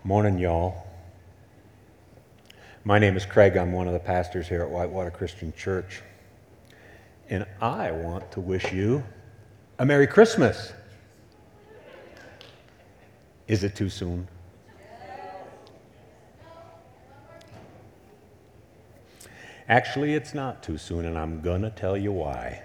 Morning, y'all. My name is Craig. I'm one of the pastors here at Whitewater Christian Church. And I want to wish you a Merry Christmas. Is it too soon? Actually, it's not too soon, and I'm going to tell you why.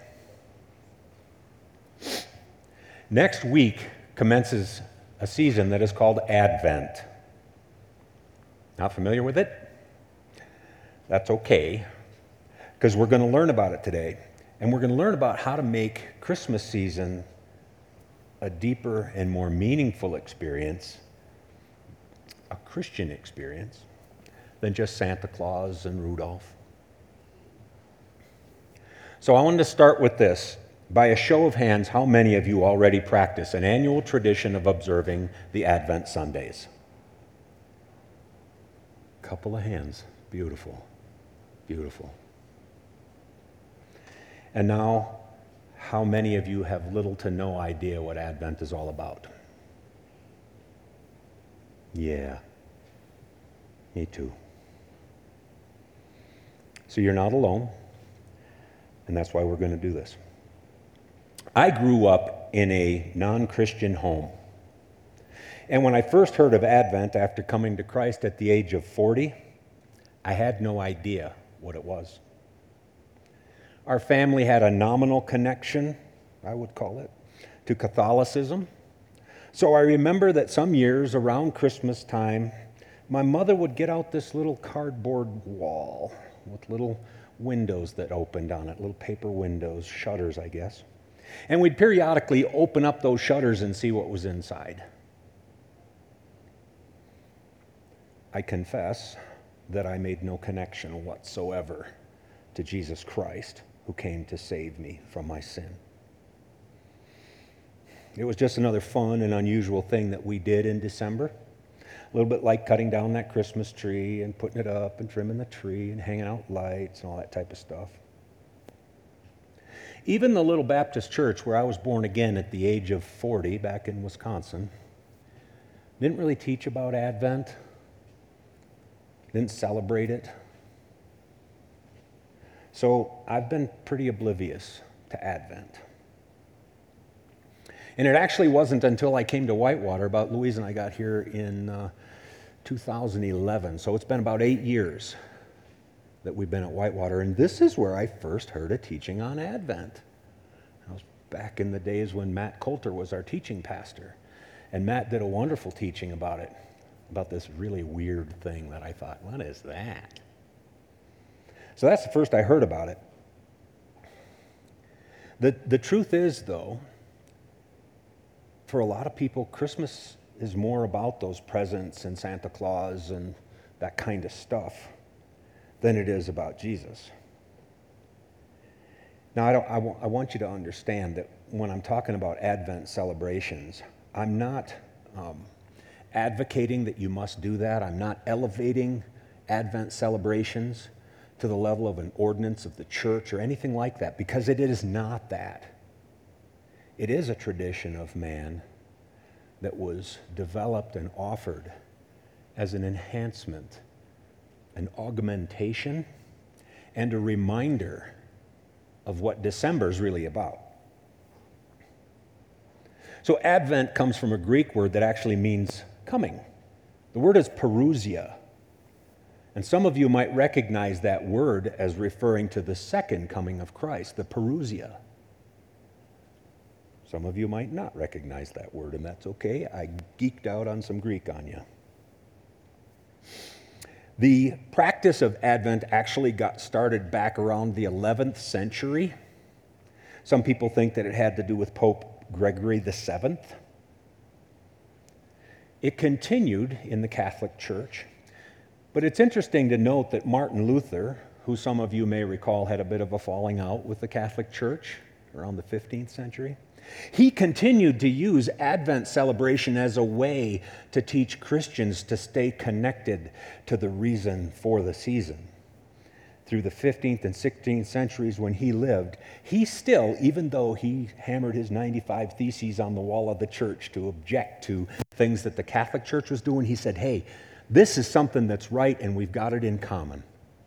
Next week commences a season that is called Advent. Not familiar with it? That's okay, because we're going to learn about it today. And we're going to learn about how to make Christmas season a deeper and more meaningful experience, a Christian experience, than just Santa Claus and Rudolph. So I wanted to start with this. By a show of hands, how many of you already practice an annual tradition of observing the Advent Sundays? Couple of hands. Beautiful. Beautiful. And now, how many of you have little to no idea what Advent is all about? Yeah. Me too. So you're not alone, and that's why we're going to do this. I grew up in a non-Christian home. And when I first heard of Advent after coming to Christ at the age of 40, I had no idea what it was. Our family had a nominal connection, I would call it, to Catholicism. So I remember that some years around Christmas time, my mother would get out this little cardboard wall with little windows that opened on it, little paper windows, shutters, I guess. And we'd periodically open up those shutters and see what was inside. I confess that I made no connection whatsoever to Jesus Christ, who came to save me from my sin. It was just another fun and unusual thing that we did in December. A little bit like cutting down that Christmas tree and putting it up and trimming the tree and hanging out lights and all that type of stuff. Even the little Baptist church where I was born again at the age of 40 back in Wisconsin didn't really teach about Advent, didn't celebrate it. So I've been pretty oblivious to Advent. And it actually wasn't until I came to Whitewater, about Louise and I got here in 2011. So it's been about 8 years that we've been at Whitewater. And this is where I first heard a teaching on Advent. I was back in the days when Matt Coulter was our teaching pastor. And Matt did a wonderful teaching about it, about this really weird thing that I thought, what is that? So that's the first I heard about it. The truth is, though, for a lot of people, Christmas is more about those presents and Santa Claus and that kind of stuff than it is about Jesus. Now, I want you to understand that when I'm talking about Advent celebrations, I'm not advocating that you must do that. I'm not elevating Advent celebrations to the level of an ordinance of the church or anything like that, because it is not that. It is a tradition of man that was developed and offered as an enhancement, an augmentation, and a reminder of what December is really about. So Advent comes from a Greek word that actually means coming. The word is parousia. And some of you might recognize that word as referring to the second coming of Christ, the parousia. Some of you might not recognize that word, and that's okay. I geeked out on some Greek on you. The practice of Advent actually got started back around the 11th century. Some people think that it had to do with Pope Gregory VII. It continued in the Catholic Church. But it's interesting to note that Martin Luther, who some of you may recall had a bit of a falling out with the Catholic Church around the 15th century, he continued to use Advent celebration as a way to teach Christians to stay connected to the reason for the season. through the 15th and 16th centuries when he lived, he still, even though he hammered his 95 theses on the wall of the church to object to things that the Catholic Church was doing, he said, hey, this is something that's right and we've got it in common.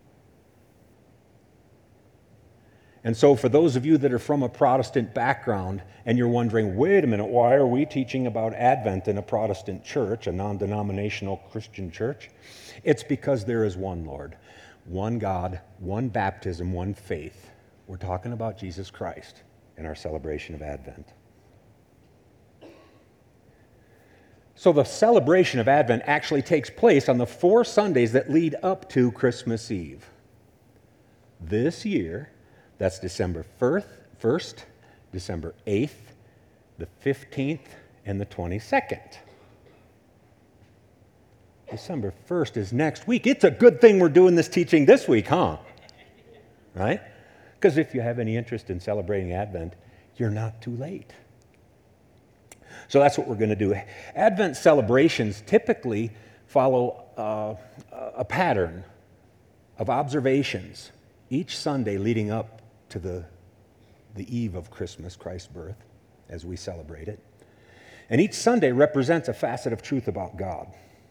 And so for those of you that are from a Protestant background and you're wondering, wait a minute, why are we teaching about Advent in a Protestant church, a non-denominational Christian church? It's because there is one Lord, one God, one baptism, one faith. We're talking about Jesus Christ in our celebration of Advent. So the celebration of Advent actually takes place on the 4 Sundays that lead up to Christmas Eve. This year, that's December 1st, December 8th, the 15th, and the 22nd. December 1st is next week. It's a good thing we're doing this teaching this week, huh? Right? Because if you have any interest in celebrating Advent, you're not too late. So that's what we're going to do. Advent celebrations typically follow a pattern of observations each Sunday leading up to the eve of Christmas, Christ's birth, as we celebrate it. And each Sunday represents a facet of truth about God.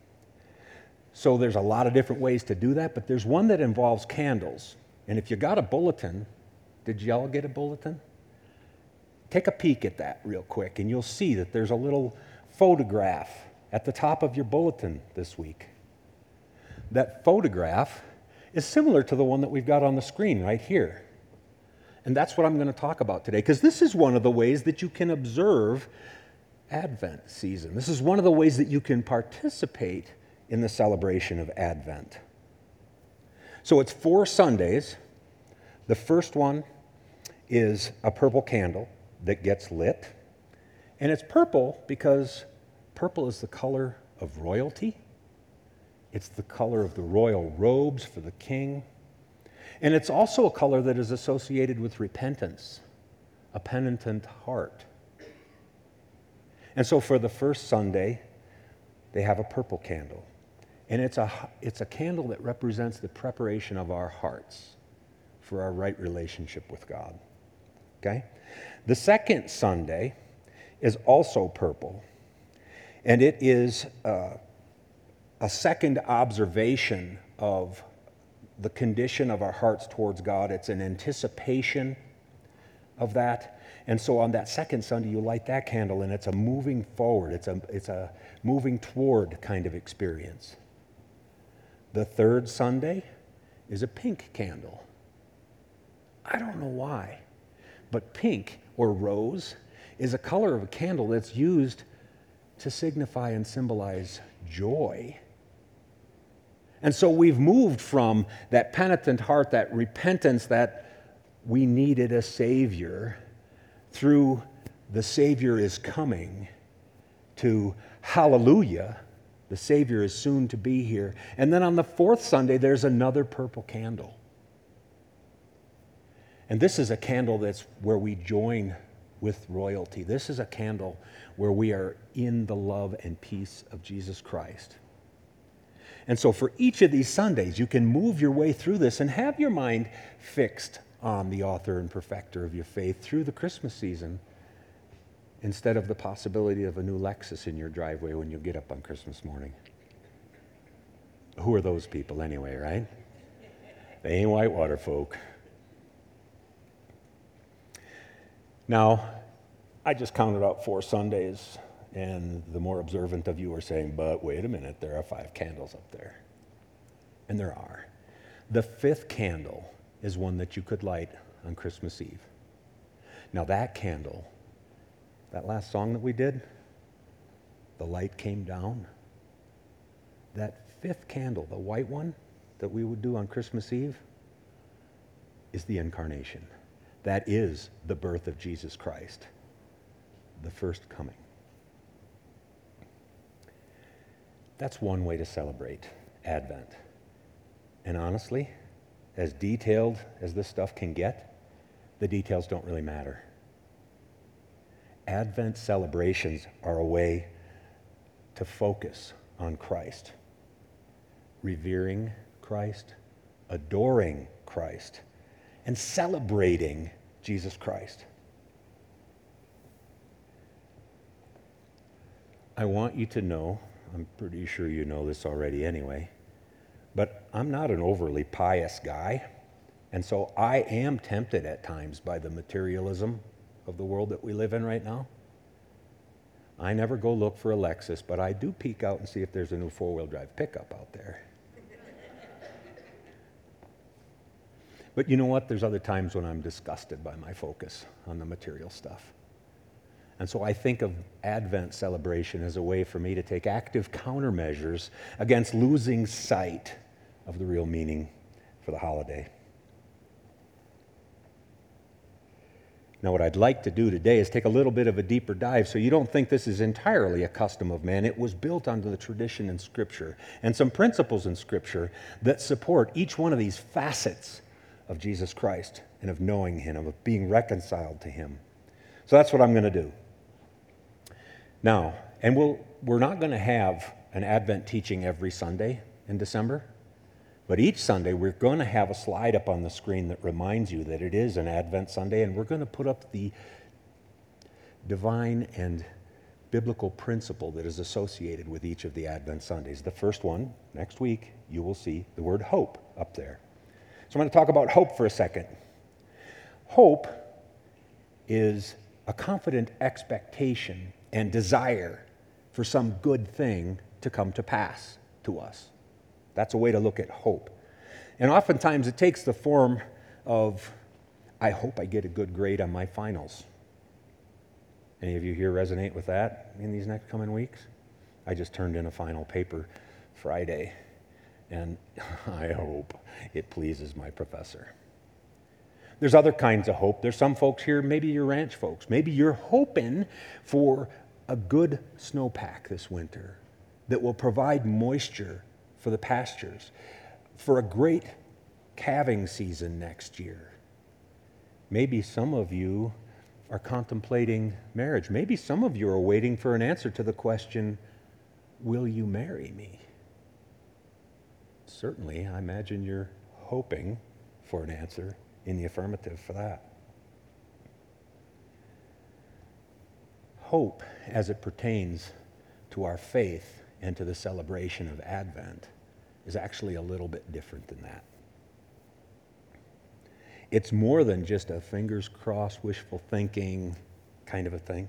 So there's a lot of different ways to do that, but there's one that involves candles. And if you got a bulletin, did y'all get a bulletin? Take a peek at that real quick, and you'll see that there's a little photograph at the top of your bulletin this week. That photograph is similar to the one that we've got on the screen right here. And that's what I'm going to talk about today, because this is one of the ways that you can observe Advent season. This is one of the ways that you can participate in the celebration of Advent. So it's 4 Sundays. The first one is a purple candle that gets lit. And it's purple because purple is the color of royalty. It's the color of the royal robes for the king. And it's also a color that is associated with repentance, a penitent heart. And so for the first Sunday, they have a purple candle. And it's a candle that represents the preparation of our hearts for our right relationship with God. Okay? The second Sunday is also purple. And it is a second observation of the condition of our hearts towards God. It's an anticipation of that. And so on that second Sunday, you light that candle, and it's a moving forward. It's a moving toward kind of experience. The third Sunday is a pink candle. I don't know why, but pink or rose is a color of a candle that's used to signify and symbolize joy. And so we've moved from that penitent heart, that repentance that we needed a Savior, through the Savior is coming, to hallelujah, the Savior is soon to be here. And then on the fourth Sunday, there's another purple candle. And this is a candle that's where we join with royalty. This is a candle where we are in the love and peace of Jesus Christ. And so for each of these Sundays, you can move your way through this and have your mind fixed on the author and perfecter of your faith through the Christmas season, instead of the possibility of a new Lexus in your driveway when you get up on Christmas morning. Who are those people anyway, right? They ain't whitewater folk. Now, I just counted out 4 Sundays, and the more observant of you are saying, but wait a minute, there are 5 candles up there. And there are. The 5th candle is one that you could light on Christmas Eve. Now that candle, that last song that we did, the light came down. That 5th candle, the white one that we would do on Christmas Eve, is the incarnation. That is the birth of Jesus Christ, the first coming. That's one way to celebrate Advent. And honestly, as detailed as this stuff can get, the details don't really matter. Advent celebrations are a way to focus on Christ, revering Christ, adoring Christ and celebrating Jesus Christ. I want you to know, I'm pretty sure you know this already anyway, but I'm not an overly pious guy, and so I am tempted at times by the materialism of the world that we live in right now. I never go look for a Lexus, but I do peek out and see if there's a new four-wheel drive pickup out there. But you know what? There's other times when I'm disgusted by my focus on the material stuff. And so I think of Advent celebration as a way for me to take active countermeasures against losing sight of the real meaning for the holiday. Now, what I'd like to do today is take a little bit of a deeper dive so you don't think this is entirely a custom of man. It was built onto the tradition in Scripture and some principles in Scripture that support each one of these facets of Jesus Christ and of knowing Him, of being reconciled to Him. So that's what I'm going to do. Now, and we're not going to have an Advent teaching every Sunday in December, but each Sunday we're going to have a slide up on the screen that reminds you that it is an Advent Sunday, and we're going to put up the divine and biblical principle that is associated with each of the Advent Sundays. The first one, next week, you will see the word hope up there. So I'm going to talk about hope for a second. Hope is a confident expectation and desire for some good thing to come to pass to us. That's a way to look at hope. And oftentimes it takes the form of, I hope I get a good grade on my finals. Any of you here resonate with that in these next coming weeks? I just turned in a final paper Friday, and I hope it pleases my professor. There's other kinds of hope. There's some folks here, maybe you're ranch folks. Maybe you're hoping for a good snowpack this winter that will provide moisture for the pastures, for a great calving season next year. Maybe some of you are contemplating marriage. Maybe some of you are waiting for an answer to the question, will you marry me? Certainly, I imagine you're hoping for an answer in the affirmative for that. Hope, as it pertains to our faith and to the celebration of Advent, is actually a little bit different than that. It's more than just a fingers crossed, wishful thinking kind of a thing.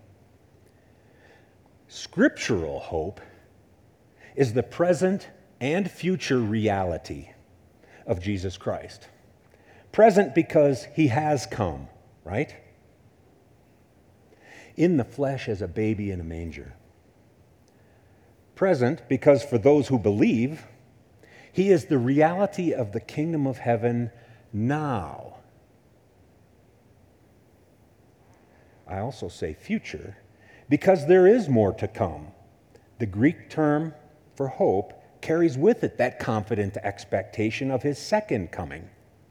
Scriptural hope is the present and future reality of Jesus Christ. Present because He has come, right? In the flesh as a baby in a manger. Present because for those who believe, He is the reality of the kingdom of heaven now. I also say future because there is more to come. The Greek term for hope carries with it that confident expectation of His second coming.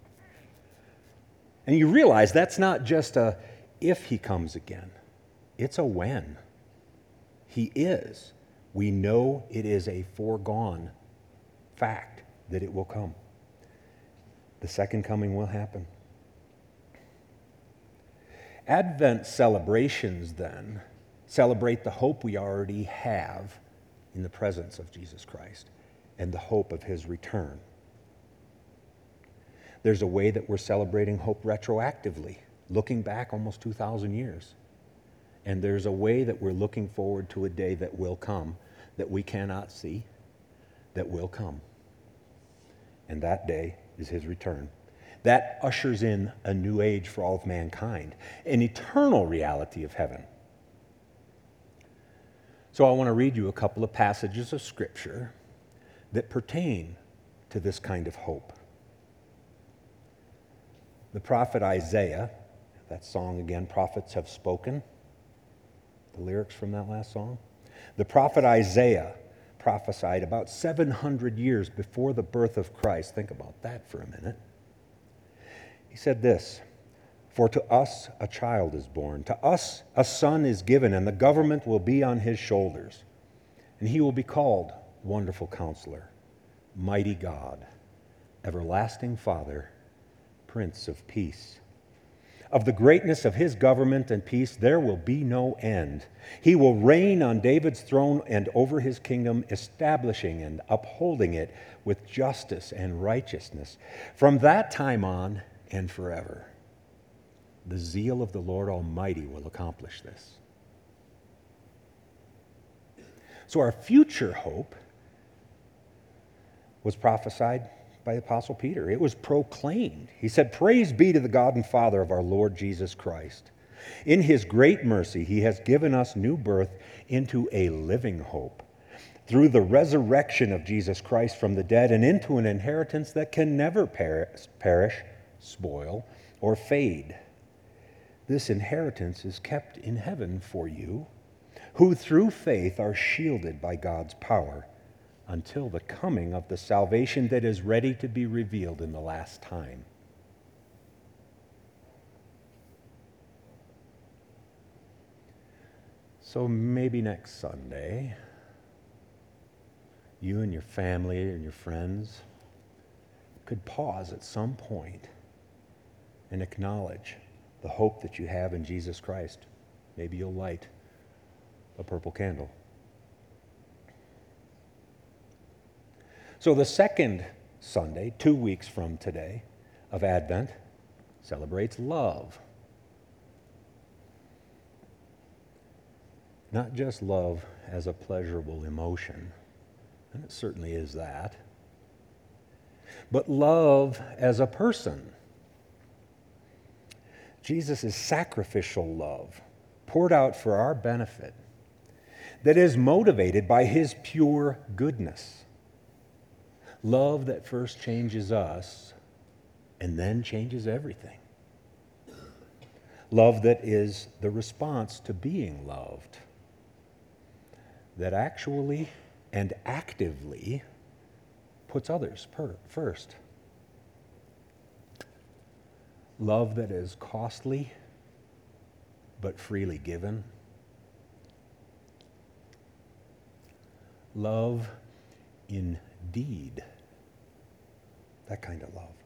And you realize that's not just a if He comes again. It's a when. He is. We know it is a foregone fact that it will come. The second coming will happen. Advent celebrations, then, celebrate the hope we already have in the presence of Jesus Christ and the hope of His return. There's a way that we're celebrating hope retroactively, looking back almost 2,000 years. And there's a way that we're looking forward to a day that will come, that we cannot see, that will come. And that day is His return. That ushers in a new age for all of mankind, an eternal reality of heaven. So I want to read you a couple of passages of Scripture that pertain to this kind of hope. The prophet Isaiah, that song again, Prophets Have Spoken, the lyrics from that last song. The prophet Isaiah prophesied about 700 years before the birth of Christ. Think about that for a minute. He said this, "For to us a child is born, to us a son is given, and the government will be on His shoulders. And He will be called Wonderful Counselor, Mighty God, Everlasting Father, Prince of Peace. Of the greatness of his government and peace there will be no end. He will reign on David's throne and over his kingdom, establishing and upholding it with justice and righteousness from that time on and forever. The zeal of the Lord Almighty will accomplish this. So our future hope was prophesied by the Apostle Peter. It was proclaimed. He said, "Praise be to the God and Father of our Lord Jesus Christ. In his great mercy, he has given us new birth into a living hope through the resurrection of Jesus Christ from the dead and into an inheritance that can never perish, spoil, or fade. This inheritance is kept in heaven for you, who through faith are shielded by God's power until the coming of the salvation that is ready to be revealed in the last time." So maybe next Sunday, you and your family and your friends could pause at some point and acknowledge the hope that you have in Jesus Christ. Maybe you'll light a purple candle. So the second Sunday, 2 weeks from today, of Advent, celebrates love. Not just love as a pleasurable emotion, and it certainly is that, but love as a person. Jesus' sacrificial love, poured out for our benefit, that is motivated by his pure goodness. Love that first changes us and then changes everything. Love that is the response to being loved, that actually and actively puts others first. Love that is costly but freely given. Love in deed. That kind of love.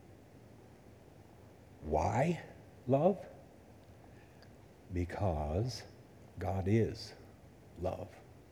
Why love? Because God is love.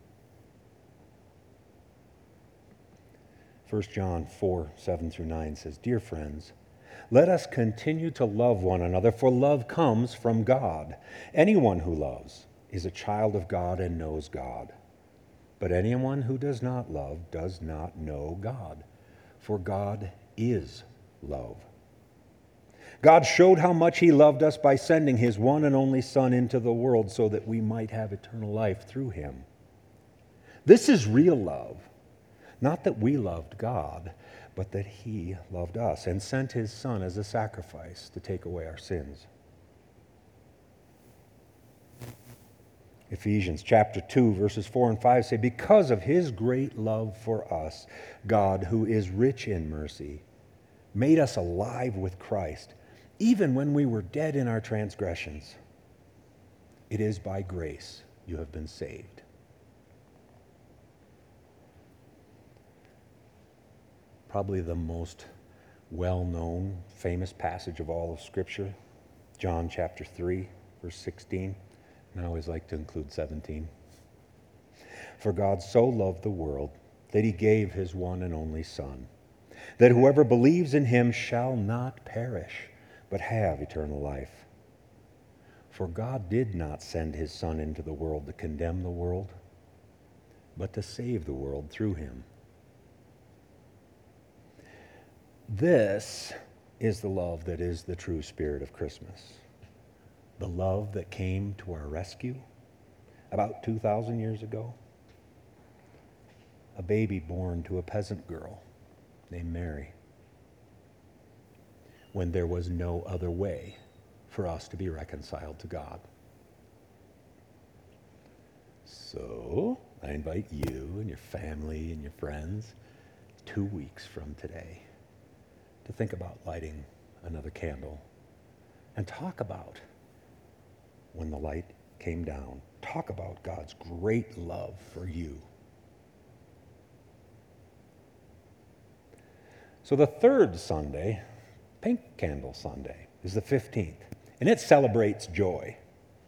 1 John 4, 7 through 9 says, "Dear friends, let us continue to love one another, for love comes from God. Anyone who loves is a child of God and knows God. But anyone who does not love does not know God, for God is love. God showed how much he loved us by sending his one and only Son into the world so that we might have eternal life through him. This is real love, not that we loved God, but that he loved us and sent his Son as a sacrifice to take away our sins." Ephesians chapter 2, verses 4 and 5 say, "Because of his great love for us, God, who is rich in mercy, made us alive with Christ, even when we were dead in our transgressions. It is by grace you have been saved." Probably the most well-known, famous passage of all of Scripture, John chapter 3, verse 16. And I always like to include 17. "For God so loved the world that he gave his one and only Son, that whoever believes in him shall not perish, but have eternal life. For God did not send his Son into the world to condemn the world, but to save the world through him." This is the love that is the true spirit of Christmas. The love that came to our rescue about 2,000 years ago. A baby born to a peasant girl named Mary, when there was no other way for us to be reconciled to God. So, I invite you and your family and your friends 2 weeks from today to think about lighting another candle and talk about when the light came down. Talk about God's great love for you. So the third Sunday, Pink Candle Sunday is the 15th, and it celebrates joy.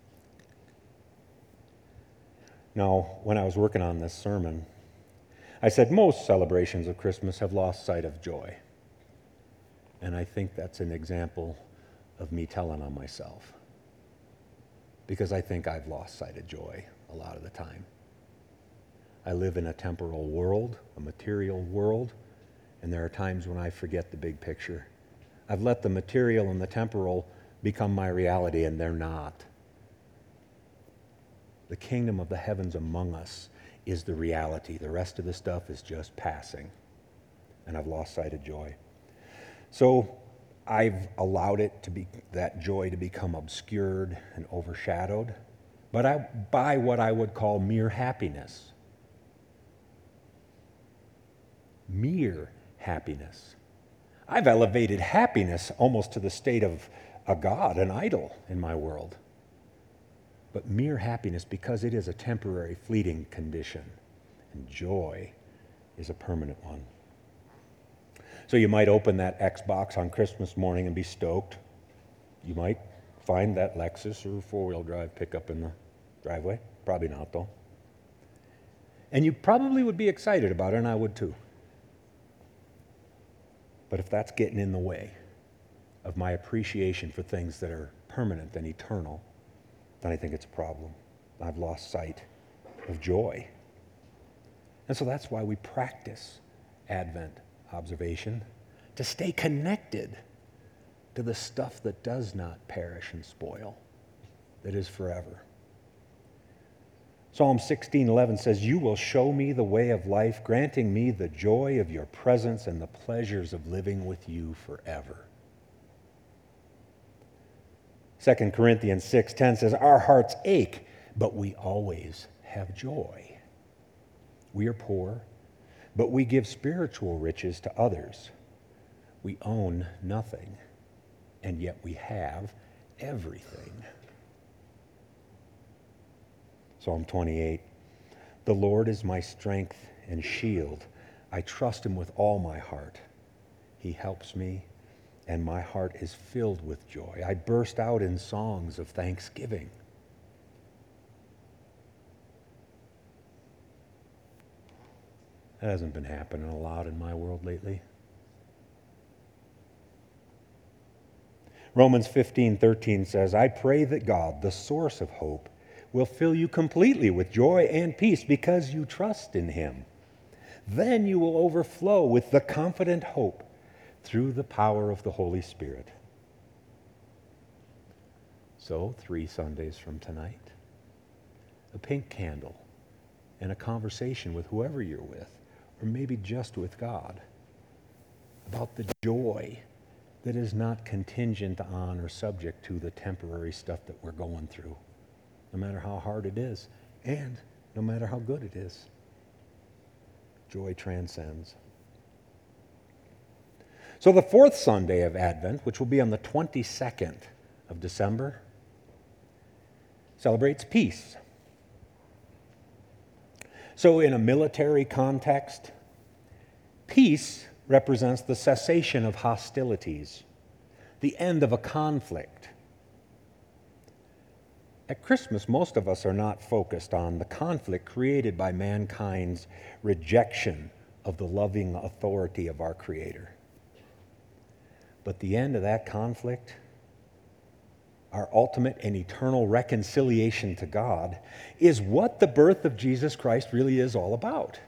Now, when I was working on this sermon, I said most celebrations of Christmas have lost sight of joy. And I think that's an example of me telling on myself, because I think I've lost sight of joy a lot of the time. I live in a temporal world, a material world, and there are times when I forget the big picture. I've let the material and the temporal become my reality, and they're not. The kingdom of the heavens among us is the reality. The rest of the stuff is just passing, and I've lost sight of joy. So I've allowed that joy to become obscured and overshadowed, but by what I would call mere happiness. Mere happiness. I've elevated happiness almost to the state of a god, an idol in my world. But mere happiness, because it is a temporary, fleeting condition, and joy is a permanent one. So you might open that Xbox on Christmas morning and be stoked. You might find that Lexus or four-wheel drive pickup in the driveway. Probably not, though. And you probably would be excited about it, and I would too. But if that's getting in the way of my appreciation for things that are permanent and eternal, then I think it's a problem. I've lost sight of joy. And so that's why we practice Advent observation, to stay connected to the stuff that does not perish and spoil, that is forever. Psalm 16:11 says, "You will show me the way of life, granting me the joy of your presence and the pleasures of living with you forever." 2 Corinthians 6:10 says, "Our hearts ache, but we always have joy. We are poor, but we give spiritual riches to others. We own nothing, and yet we have everything." Psalm 28, "The Lord is my strength and shield. I trust him with all my heart. He helps me, and my heart is filled with joy. I burst out in songs of thanksgiving." That hasn't been happening a lot in my world lately. Romans 15:13 says, "I pray that God, the source of hope, will fill you completely with joy and peace because you trust in him. Then you will overflow with the confident hope through the power of the Holy Spirit." So, 3 Sundays from tonight, a pink candle and a conversation with whoever you're with, or maybe just with God, about the joy that is not contingent on or subject to the temporary stuff that we're going through, no matter how hard it is, and no matter how good it is. Joy transcends. So the 4th Sunday of Advent, which will be on the 22nd of December, celebrates peace. So in a military context, peace represents the cessation of hostilities, the end of a conflict. At Christmas, most of us are not focused on the conflict created by mankind's rejection of the loving authority of our Creator. But the end of that conflict, our ultimate and eternal reconciliation to God, is what the birth of Jesus Christ really is all about.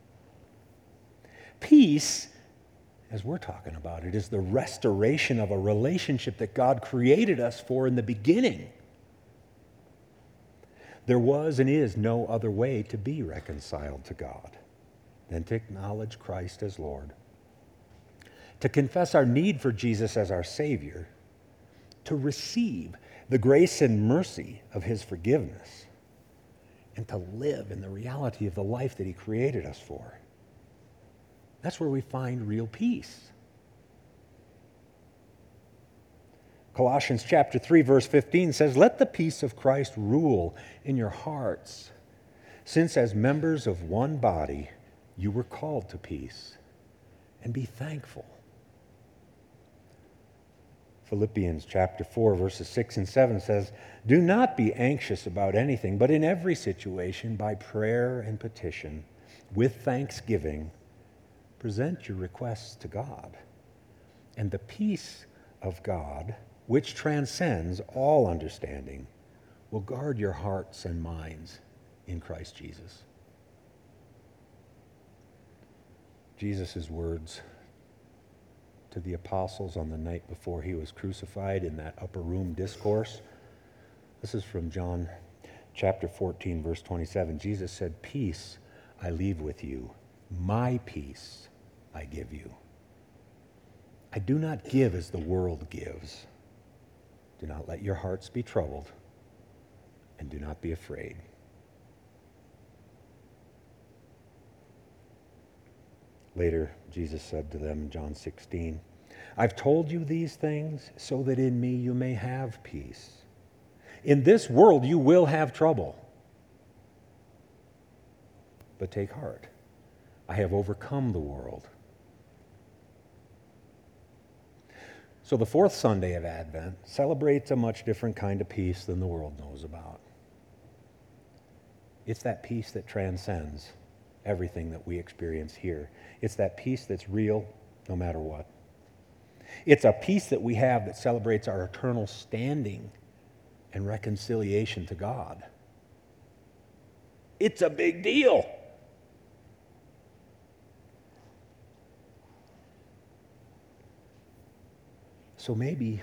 Peace, as we're talking about it, is the restoration of a relationship that God created us for in the beginning. There was and is no other way to be reconciled to God than to acknowledge Christ as Lord, to confess our need for Jesus as our Savior, to receive the grace and mercy of his forgiveness, and to live in the reality of the life that he created us for. That's where we find real peace. Colossians chapter 3, verse 15 says, "Let the peace of Christ rule in your hearts, since as members of one body you were called to peace, and be thankful." Philippians chapter 4, verses 6 and 7 says, "Do not be anxious about anything, but in every situation, by prayer and petition, with thanksgiving, present your requests to God. And the peace of God, which transcends all understanding, will guard your hearts and minds in Christ Jesus." Jesus' words to the apostles on the night before he was crucified in that upper room discourse. This is from John chapter 14, verse 27. Jesus said, "Peace I leave with you. My peace I give you. I do not give as the world gives. Do not let your hearts be troubled, and do not be afraid." Later, Jesus said to them in John 16, "I've told you these things so that in me you may have peace. In this world you will have trouble. But take heart. I have overcome the world." So the fourth Sunday of Advent celebrates a much different kind of peace than the world knows about. It's that peace that transcends everything that we experience here. It's that peace that's real no matter what. It's a peace that we have that celebrates our eternal standing and reconciliation to God. It's a big deal. So maybe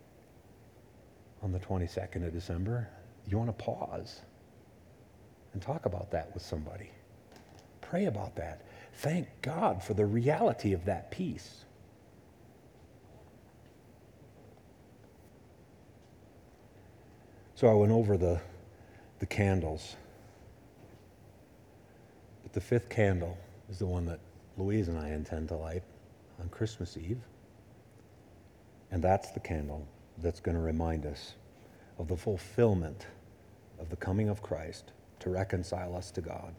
on the 22nd of December, you want to pause and talk about that with somebody. Pray about that. Thank God for the reality of that peace. So I went over the candles. But the fifth candle is the one that Louise and I intend to light on Christmas Eve. And that's the candle that's going to remind us of the fulfillment of the coming of Christ to reconcile us to God.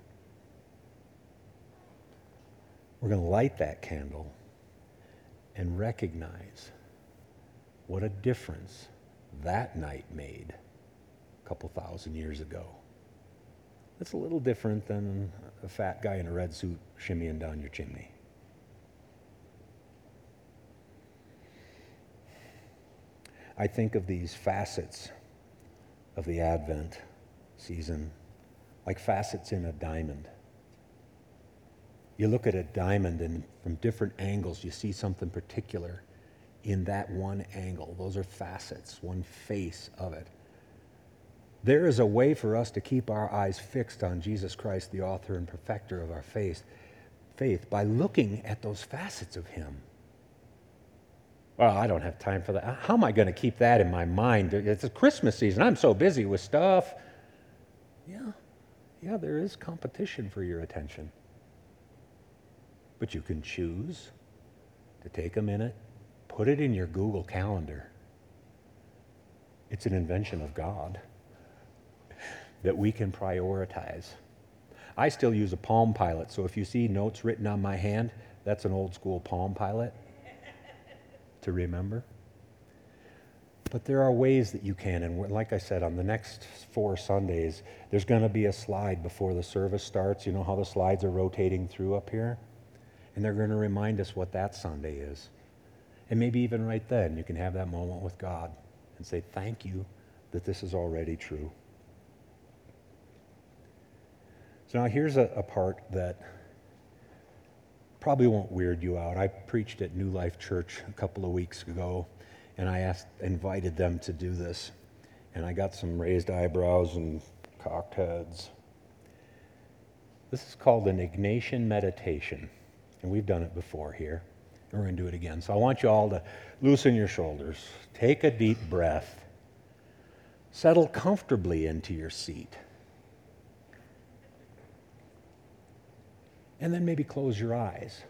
We're going to light that candle and recognize what a difference that night made a couple thousand years ago. It's a little different than a fat guy in a red suit shimmying down your chimney. I think of these facets of the Advent season like facets in a diamond. You look at a diamond and from different angles you see something particular in that one angle. Those are facets, one face of it. There is a way for us to keep our eyes fixed on Jesus Christ, the author and perfecter of our faith, by looking at those facets of him. Well, I don't have time for that. How am I going to keep that in my mind? It's a Christmas season. I'm so busy with stuff. Yeah, there is competition for your attention. But you can choose to take a minute, put it in your Google Calendar. It's an invention of God that we can prioritize. I still use a Palm Pilot, so if you see notes written on my hand, that's an old school Palm Pilot to remember. But there are ways that you can, and like I said, on the next 4 Sundays, there's going to be a slide before the service starts. You know how the slides are rotating through up here? And they're going to remind us what that Sunday is. And maybe even right then, you can have that moment with God and say, thank you that this is already true. So now here's a part that probably won't weird you out. I preached at New Life Church a couple of weeks ago, and I invited them to do this. And I got some raised eyebrows and cocked heads. This is called an Ignatian meditation. And we've done it before here. And we're going to do it again. So I want you all to loosen your shoulders. Take a deep breath. Settle comfortably into your seat. And then maybe close your eyes.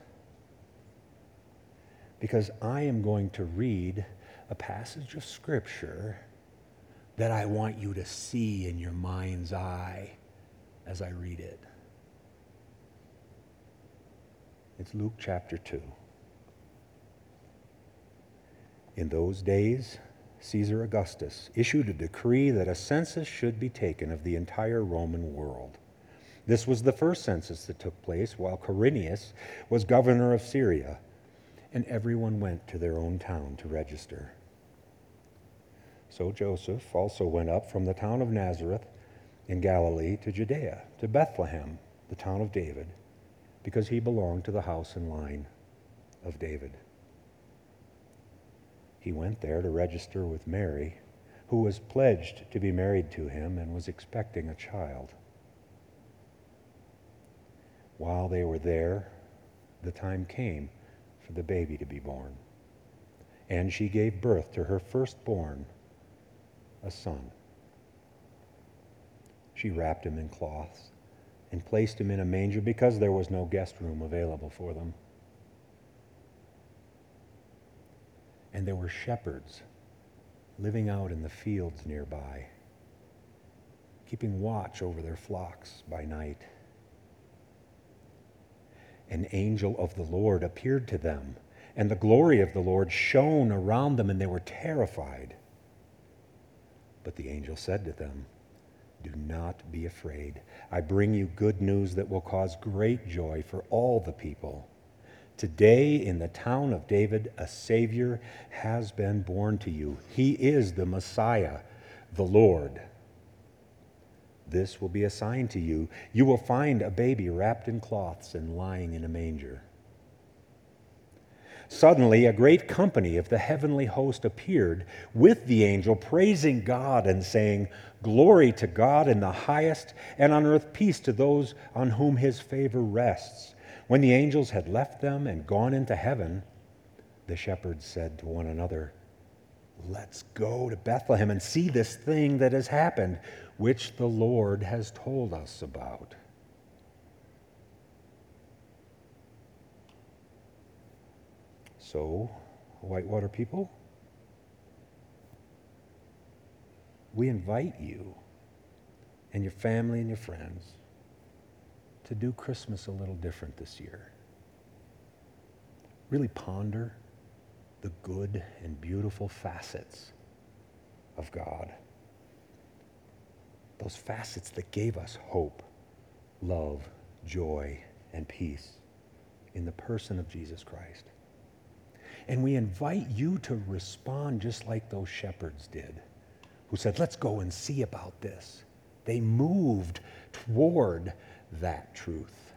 Because I am going to read a passage of Scripture that I want you to see in your mind's eye as I read it. It's Luke chapter 2. In those days, Caesar Augustus issued a decree that a census should be taken of the entire Roman world. This was the first census that took place while Quirinius was governor of Syria, and everyone went to their own town to register. So Joseph also went up from the town of Nazareth in Galilee to Judea, to Bethlehem, the town of David, because he belonged to the house and line of David. He went there to register with Mary, who was pledged to be married to him and was expecting a child. While they were there, the time came for the baby to be born, and she gave birth to her firstborn, a son. She wrapped him in cloths and placed him in a manger because there was no guest room available for them. And there were shepherds living out in the fields nearby, keeping watch over their flocks by night. An angel of the Lord appeared to them, and the glory of the Lord shone around them, and they were terrified. But the angel said to them, "Do not be afraid. I bring you good news that will cause great joy for all the people. Today in the town of David, a Savior has been born to you. He is the Messiah, the Lord. This will be a sign to you. You will find a baby wrapped in cloths and lying in a manger." Suddenly, a great company of the heavenly host appeared with the angel, praising God and saying, "Glory to God in the highest, and on earth peace to those on whom his favor rests." When the angels had left them and gone into heaven, the shepherds said to one another, "Let's go to Bethlehem and see this thing that has happened, which the Lord has told us about." So, Whitewater people, we invite you and your family and your friends to do Christmas a little different this year. Really ponder the good and beautiful facets of God. Those facets that gave us hope, love, joy, and peace in the person of Jesus Christ. And we invite you to respond just like those shepherds did, who said, "Let's go and see about this." They moved toward that truth.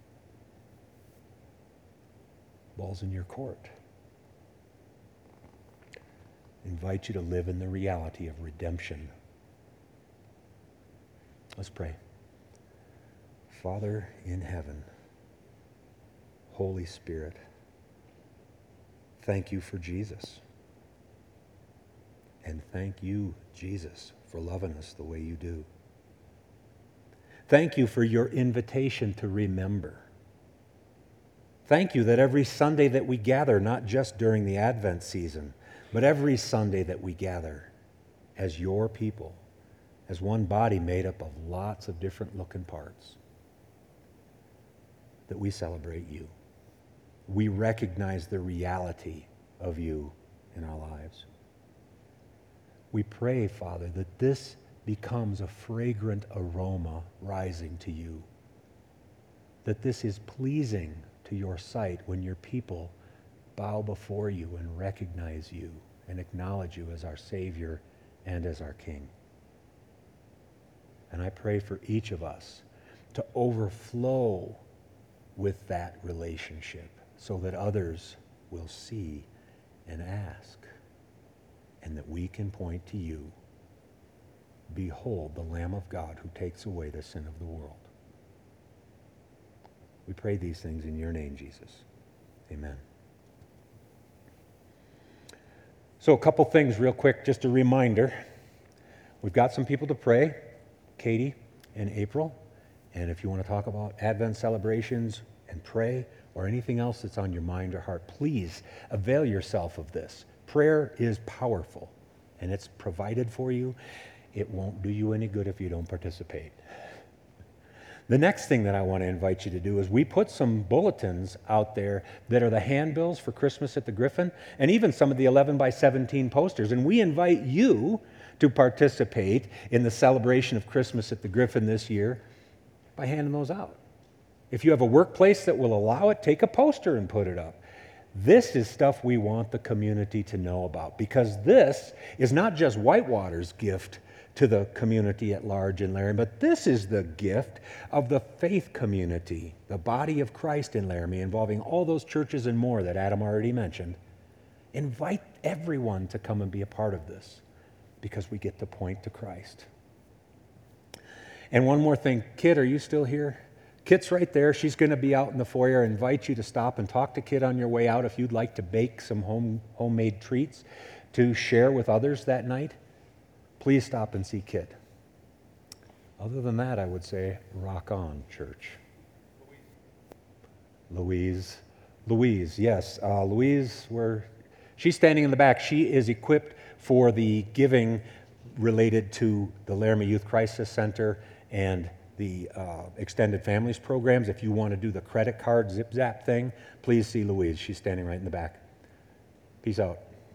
Ball's in your court. Invite you to live in the reality of redemption. Let's pray. Father in heaven, Holy Spirit, thank you for Jesus. And thank you, Jesus, for loving us the way you do. Thank you for your invitation to remember. Thank you that every Sunday that we gather, not just during the Advent season, but every Sunday that we gather as your people, as one body made up of lots of different looking parts, that we celebrate you. We recognize the reality of you in our lives. We pray, Father, that this becomes a fragrant aroma rising to you, that this is pleasing to your sight when your people bow before you and recognize you and acknowledge you as our Savior and as our King. And I pray for each of us to overflow with that relationship so that others will see and ask, and that we can point to you. Behold, the Lamb of God who takes away the sin of the world. We pray these things in your name, Jesus. Amen. So a couple things real quick, just a reminder. We've got some people to pray, Katie and April. And if you want to talk about Advent celebrations and pray, or anything else that's on your mind or heart, please avail yourself of this. Prayer is powerful, and it's provided for you. It won't do you any good if you don't participate. The next thing that I want to invite you to do is we put some bulletins out there that are the handbills for Christmas at the Griffin, and even some of the 11 by 17 posters. And we invite you to participate in the celebration of Christmas at the Griffin this year by handing those out. If you have a workplace that will allow it, take a poster and put it up. This is stuff we want the community to know about, because this is not just Whitewater's gift to the community at large in Laramie, but this is the gift of the faith community, the body of Christ in Laramie, involving all those churches and more that Adam already mentioned. Invite everyone to come and be a part of this, because we get to point to Christ. And one more thing, Kit, are you still here? Kit's right there. She's going to be out in the foyer. I invite you to stop and talk to Kit on your way out if you'd like to bake some homemade treats to share with others that night. Please stop and see Kit. Other than that, I would say, rock on, church. Louise, yes. Louise, she's standing in the back. She is equipped for the giving related to the Laramie Youth Crisis Center and the Extended Families programs. If you want to do the credit card zip-zap thing, please see Louise. She's standing right in the back. Peace out.